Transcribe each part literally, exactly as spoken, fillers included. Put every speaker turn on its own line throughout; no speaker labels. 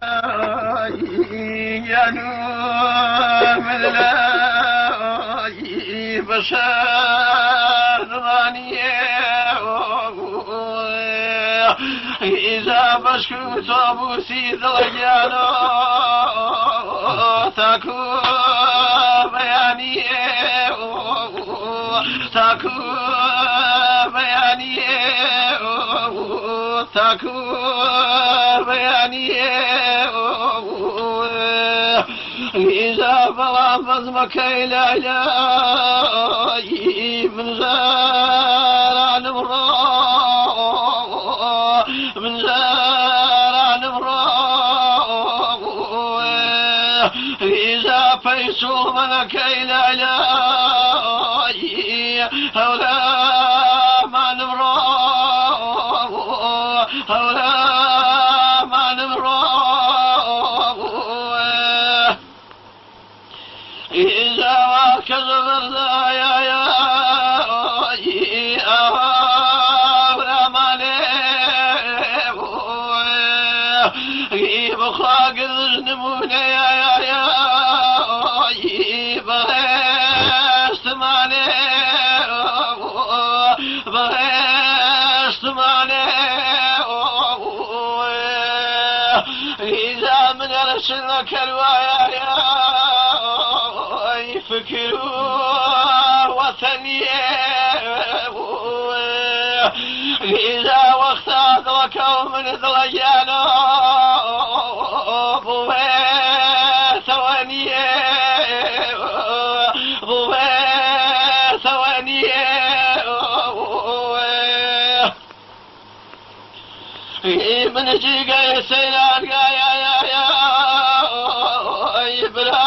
يا نوم الله بشار إذا بشكوت أبو سيد رجانا تكو بياني تكو بياني تكو بياني إذا بلا فزمك إلى إلهي من زار نمرا من زار نمرا إذا فيسو منك إلى إلهي هولا ما نمرا هولا ما نمرا إذا كذب الرزايا يا أهلا مالي بخاق الزنمون يا يا يا بغيست مالي بغيست مالي إذا من رسلك الوايا يا فكروا وثني إذا وقت أدركوا من ذريانا ضوي ثواني ضوي ثواني من جيقا يسيلان يا يا يا يا بلا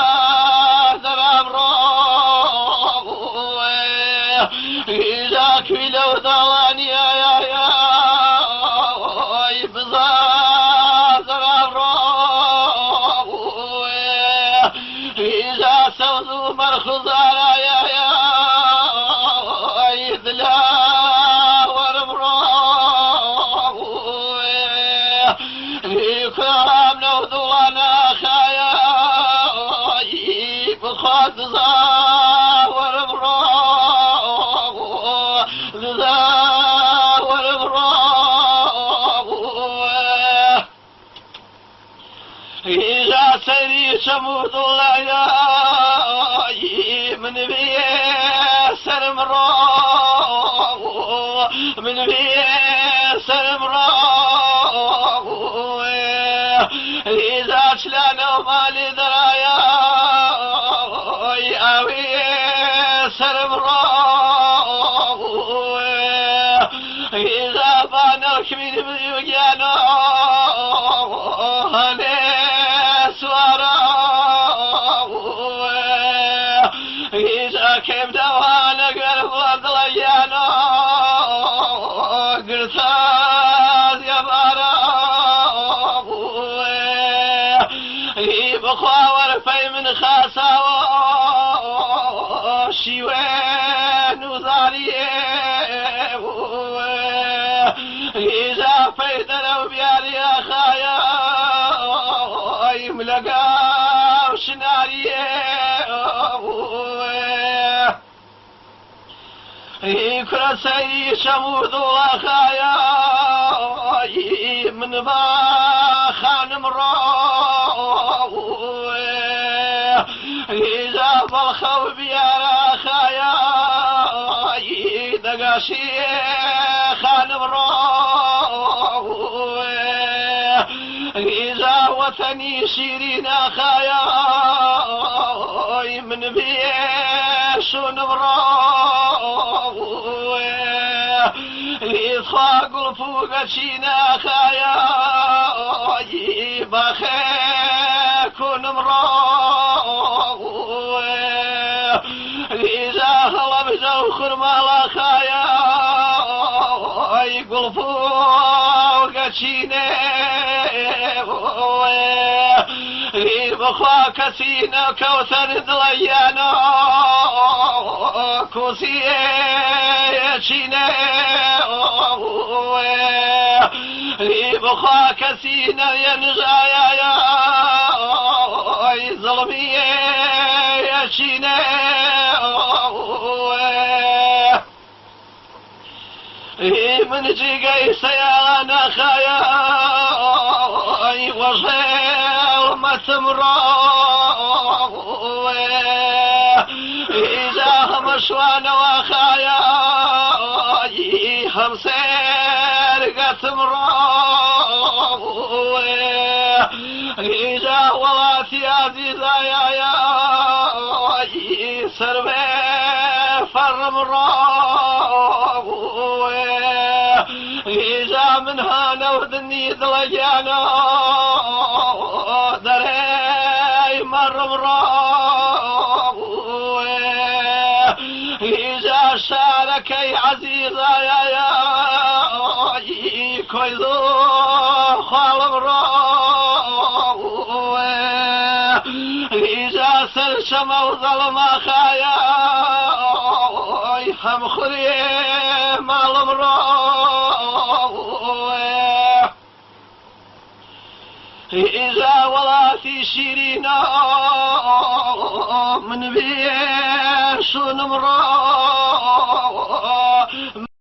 إذا كيلو ضواني يا يا يا بزاز الأبرار إذا سوزوا مرخزانا يا يا ذلا ورمرار إكرام نوذوانا خايا بخاط زار ورمرار ذا والغراب إذا سري شموت الله من بيسر مراب من بيسر مراب إذا شلانوا مالي درايا أوي سر مراب إذا بانك من بيجانا هنس وراه إذا كيف دوانا قلب ضليانا قرثاز يا باراه بخاور في من خاساوه شيوان وزاريه إذا فيت لو بيالي يا خايا يملقا وشناريه كرسي شموذ وخايا من باخان مراه إذا بالخو بيا خايا دقاشي خان مراه إذا وثني شيرين خايا من بيش ونبراه إصفاق الفوق شينا خايا بخيك ونمراه إذا هرب زوخر مالا خايا يقول فوق شينا بخواك سينا كوثر ضليانا كوسيه شينا بخواك سينا ينجايا من جيقي سيانا خايا وصير ما تمرو إذا مشوان وخايا خمسين قتمرو إذا ولاتي عزيزا يا يا سربي فرمرو إذا من هانا ودني دلجانا دري مرمرو إذا شاركي عزيزا يا يا كويزو خالمرو إذا سرشم وظلم خايا هم خري مالمرو إذا ولاتي شيرينا من بيش نمرو